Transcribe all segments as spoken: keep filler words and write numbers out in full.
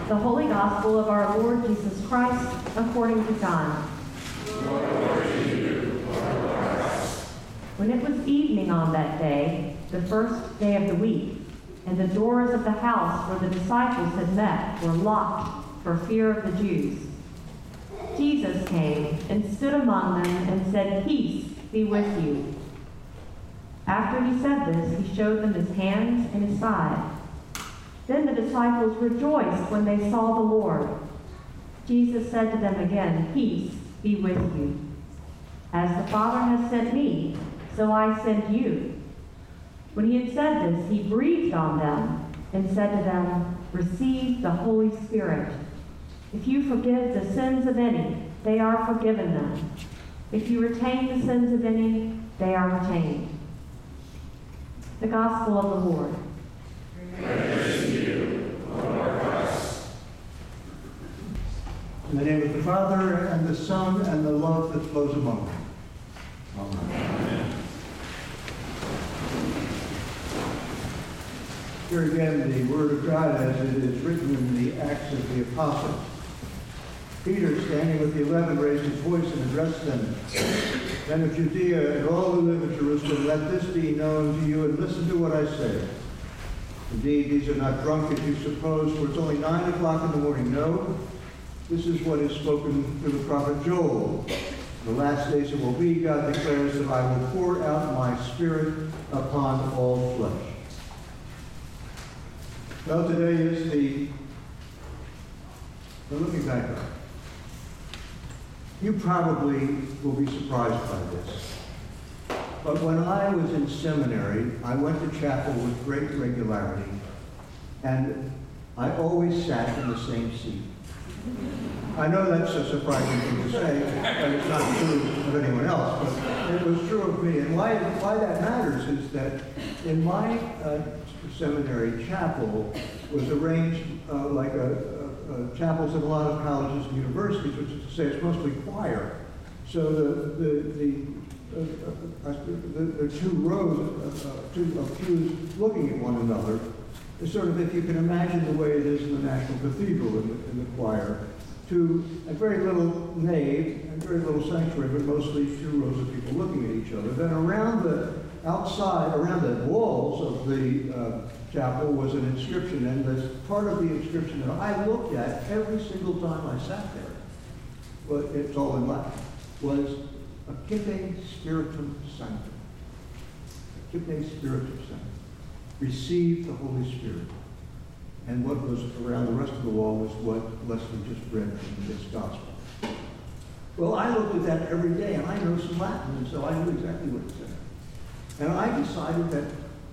The Holy Gospel of our Lord Jesus Christ according to John. Glory to you, Lord Christ. When it was evening on that day, the first day of the week, and the doors of the house where the disciples had met were locked for fear of the Jews, Jesus came and stood among them and said, "Peace be with you." After he said this, he showed them his hands and his side. Then the disciples rejoiced when they saw the Lord. Jesus said to them again, "Peace be with you. As the Father has sent me, so I send you." When he had said this, he breathed on them and said to them, "Receive the Holy Spirit. If you forgive the sins of any, they are forgiven them. If you retain the sins of any, they are retained." The Gospel of the Lord. Praise to you, Lord Christ. In the name of the Father, and the Son, and the love that flows among them. Amen. Amen. Here again, the Word of God as it is written in the Acts of the Apostles. Peter, standing with the eleven, raised his voice and addressed them. "Men of Judea and all who live in Jerusalem, let this be known to you, and listen to what I say. Indeed, these are not drunk as you suppose, for it's only nine o'clock in the morning. No, this is what is spoken through the prophet Joel. In the last days it will be, God declares, that I will pour out my Spirit upon all flesh." Well, today is the, now let me back up. You probably will be surprised by this. But when I was in seminary, I went to chapel with great regularity, and I always sat in the same seat. I know that's a surprising thing to say, and it's not true of anyone else, but it was true of me. And why, why that matters is that in my uh, seminary, chapel was arranged uh, like a, a, a chapels in a lot of colleges and universities, which is to say it's mostly choir. So the the the, uh, uh, the, the two rows, uh, uh, two of pews looking at one another, is sort of, if you can imagine the way it is in the National Cathedral in the, in the choir, to a very little nave and very little sanctuary, but mostly two rows of people looking at each other. Then around the outside, around the walls of the uh, chapel was an inscription, and this part of the inscription that I looked at every single time I sat there, well, it's all in Latin, was Accipe Spiritum Sanctum. Accipe Spiritum Sanctum. Receive the Holy Spirit. And what was around the rest of the wall was what Leslie just read from this gospel. Well, I looked at that every day, and I know some Latin, and so I knew exactly what it said. And I decided that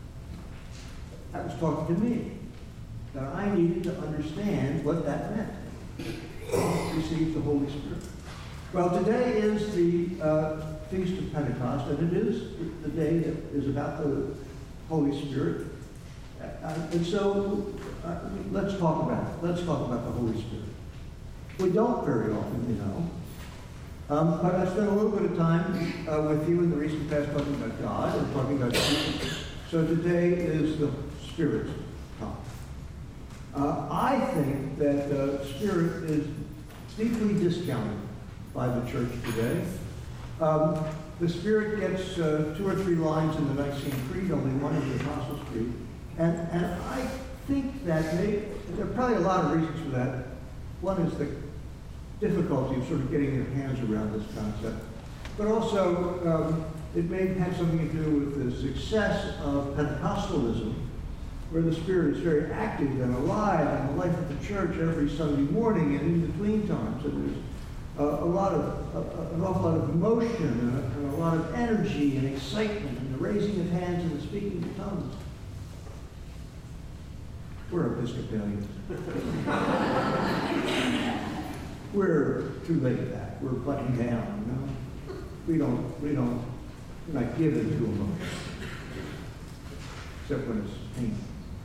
that was talking to me, that I needed to understand what that meant. Receive the Holy Spirit. Well, today is the uh, Feast of Pentecost, and it is the day that is about the Holy Spirit. Uh, and so, uh, let's talk about it. Let's talk about the Holy Spirit. We don't very often, you know. Um, but I spent a little bit of time uh, with you in the recent past talking about God and talking about Jesus. So today is the Spirit's time. Uh, I think that the uh, Spirit is deeply discounted by the church today. Um, the Spirit gets uh, two or three lines in the Nicene Creed, only one in the Apostles' Creed. And, and I think that may, there are probably a lot of reasons for that. One is the difficulty of sort of getting your hands around this concept. But also, um, it may have something to do with the success of Pentecostalism, where the Spirit is very active and alive in the life of the church every Sunday morning and in between times. And there's uh, a lot of, uh, an awful lot of emotion and a, and a lot of energy and excitement and the raising of hands and the speaking of tongues. We're Episcopalians. We're too laid back. We're buttoned down, you know. We don't, we don't, we're not given to emotion, except when it's painful.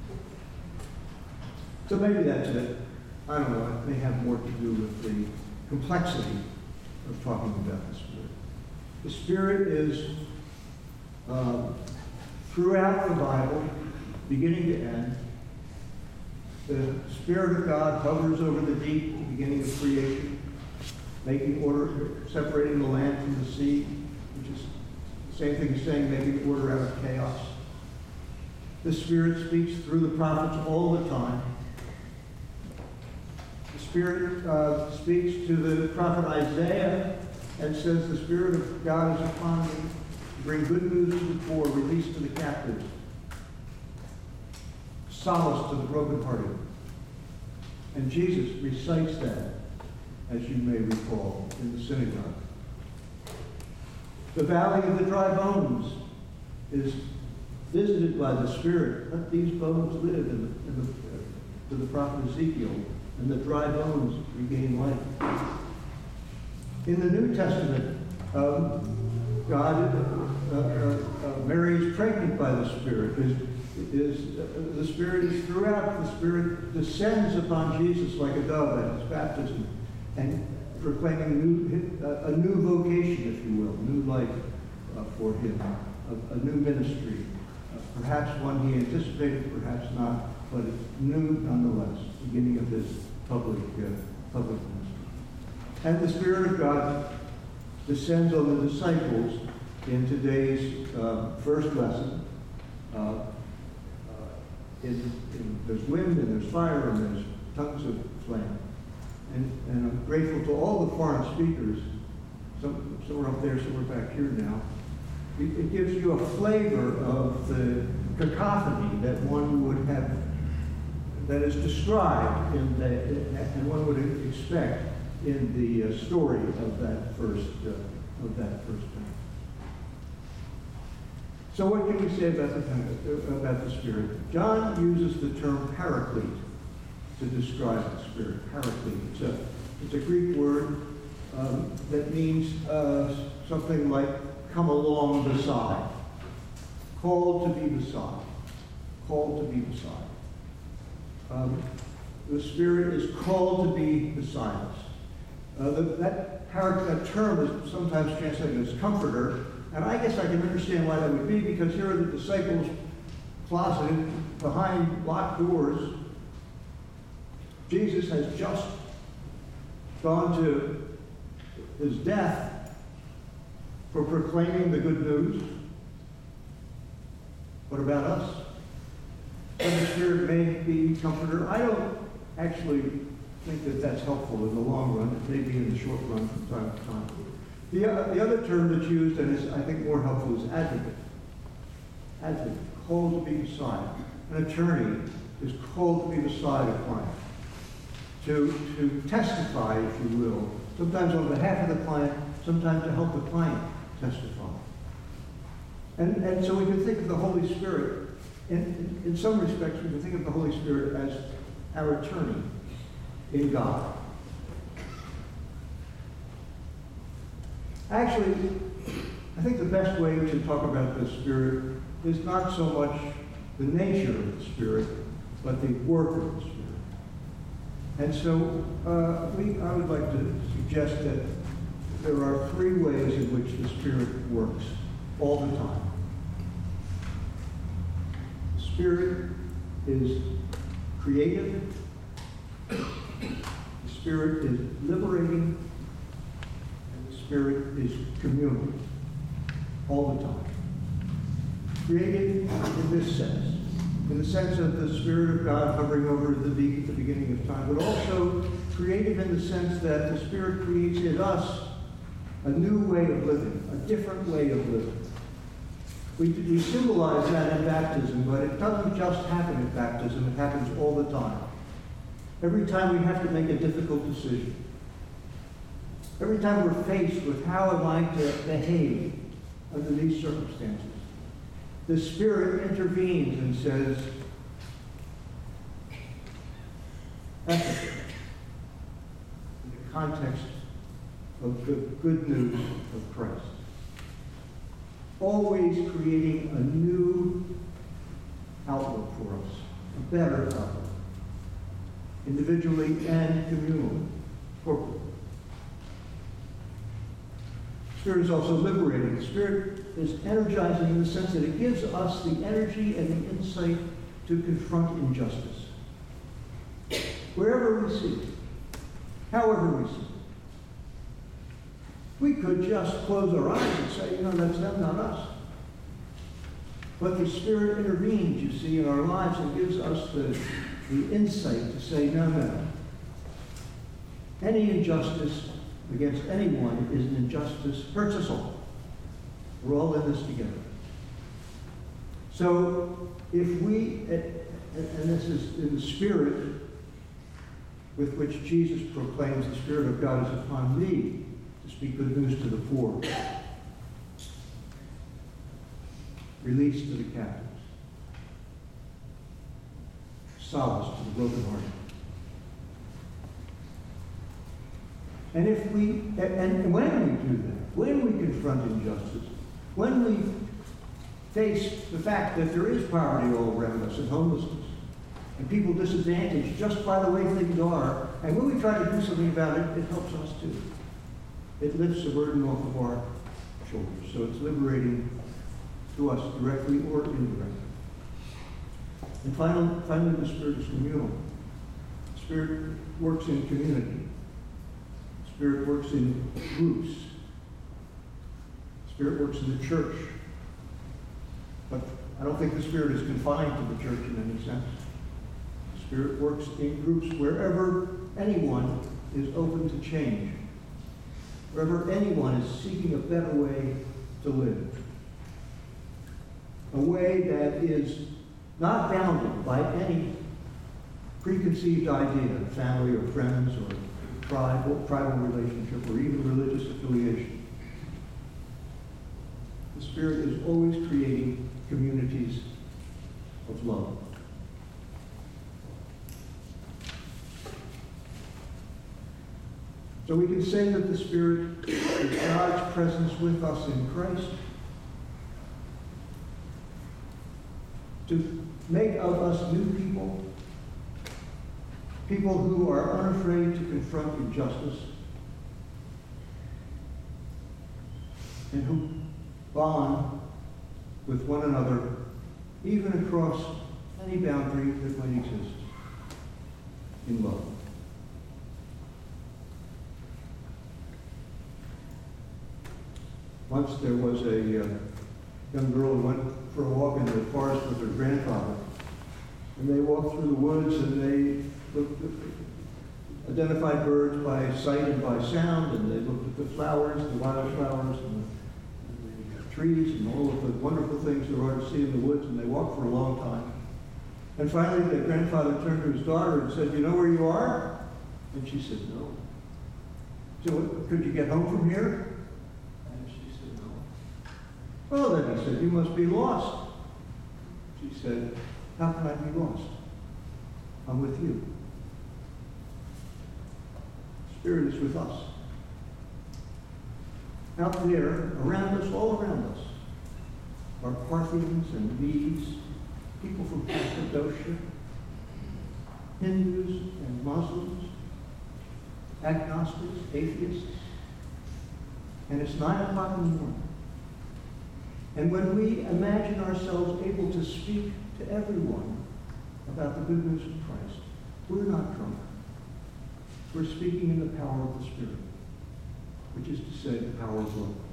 So maybe that's it. I don't know. It may have more to do with the complexity of talking about the Spirit. The Spirit is uh, throughout the Bible, beginning to end, The Spirit of God hovers over the deep, the beginning of creation, making order, separating the land from the sea, which is the same thing as saying making order out of chaos. The Spirit speaks through the prophets all the time. The Spirit uh, speaks to the prophet Isaiah and says, the Spirit of God is upon me to bring good news to the poor, release to the captives, solace to the brokenhearted. And Jesus recites that, as you may recall, in the synagogue. The valley of the dry bones is visited by the Spirit. Let these bones live, in the, in the, uh, to the prophet Ezekiel, and the dry bones regain life. In the New Testament, um, God, uh, uh, uh, Mary is pregnant by the Spirit. Is, is uh, the Spirit is throughout. The Spirit descends upon Jesus like a dove at his baptism, and proclaiming new, uh, a new vocation, if you will, new life uh, for him, a, a new ministry. Uh, perhaps one he anticipated, perhaps not, but it's new nonetheless, beginning of his public, uh, public ministry. And the Spirit of God descends on the disciples in today's uh, first lesson. Uh, uh, in, in, there's wind, and there's fire, and there's tongues of flame. And, and I'm grateful to all the foreign speakers. Some, some are up there, some are back here now. It, it gives you a flavor of the cacophony that one would have, that is described in the, and one would expect in the uh, story of that first, uh, of that first time. So what can we say about the, about the Spirit? John uses the term paraclete to describe the Spirit. Paraclete. It's a, it's a Greek word um, that means uh, something like come along beside. Called to be beside. Called to be beside. Um, the Spirit is called to be beside us. Uh, the, that, para, that term is sometimes translated as comforter, and I guess I can understand why that would be, because here are the disciples closeted behind locked doors. Jesus has just gone to his death for proclaiming the good news. What about us? And the Spirit may be comforter. I don't actually think that that's helpful in the long run. It may be in the short run from time to time. The, uh, the other term that's used, and is I think more helpful, is advocate. Advocate, called to be beside. An attorney is called to be beside a client. To, to testify, if you will, sometimes on behalf of the client, sometimes to help the client testify. And, and so we can think of the Holy Spirit, in, in, in some respects, we can think of the Holy Spirit as our attorney in God. Actually, I think the best way to talk about the Spirit is not so much the nature of the Spirit, but the work of the Spirit. And so uh, we, I would like to suggest that there are three ways in which the Spirit works all the time. The Spirit is creative. The Spirit is liberating. And the Spirit is communal all the time. Creative in this sense. In the sense of the Spirit of God hovering over the deep at the beginning of time, but also creative in the sense that the Spirit creates in us a new way of living, a different way of living. We, we symbolize that in baptism, but it doesn't just happen in baptism, it happens all the time. Every time we have to make a difficult decision. Every time we're faced with how am I to behave under these circumstances. The Spirit intervenes and says, ethic, in the context of the good news of Christ. Always creating a new outlook for us, a better outlook, individually and communally, corporately. Spirit is also liberating. The Spirit is energizing in the sense that it gives us the energy and the insight to confront injustice. wherever we see it, however we see it. We could just close our eyes and say, you know, that's them, not us. But the Spirit intervenes, you see, in our lives and gives us the, the insight to say, no, no. Any injustice against anyone is an injustice, hurts us all. We're all in this together. So if we, and this is in the Spirit with which Jesus proclaims, the Spirit of God is upon me to speak good news to the poor, release to the captives, solace to the brokenhearted. And if we, and, and when we do that, when we confront injustice, when we face the fact that there is poverty all around us and homelessness, and people disadvantaged just by the way things are, and when we try to do something about it, it helps us too. It lifts the burden off of our shoulders. So it's liberating to us directly or indirectly. And finally, finally the Spirit is communal. The Spirit works in community. The Spirit works in groups. The Spirit works in the church. But I don't think the Spirit is confined to the church in any sense. The Spirit works in groups wherever anyone is open to change, wherever anyone is seeking a better way to live. A way that is not bounded by any preconceived idea of family or friends or tribal, tribal relationship or even religious affiliation. The Spirit is always creating communities of love. So we can say that the Spirit is God's presence with us in Christ to make of us new people, people who are unafraid to confront injustice and who bond with one another even across any boundary that might exist in love. Once there was a uh, young girl who went for a walk in the forest with her grandfather. And they walked through the woods and they looked at, identified birds by sight and by sound, and they looked at the flowers, the wildflowers, and the, and the trees, and all of the wonderful things there are to see in the woods, and they walked for a long time. And finally, the grandfather turned to his daughter and said, "You know where you are?" And she said, "No." So, "Could you get home from here?" "Well, then," he said, "you must be lost." She said, "How can I be lost? I'm with you." Spirit is with us. Out there, around us, all around us, are Parthians and Medes, people from Cappadocia, Hindus and Muslims, agnostics, atheists. And it's nine o'clock in the morning. And when we imagine ourselves able to speak to everyone about the good news of Christ, we're not drunk. We're speaking in the power of the Spirit, which is to say the power of love.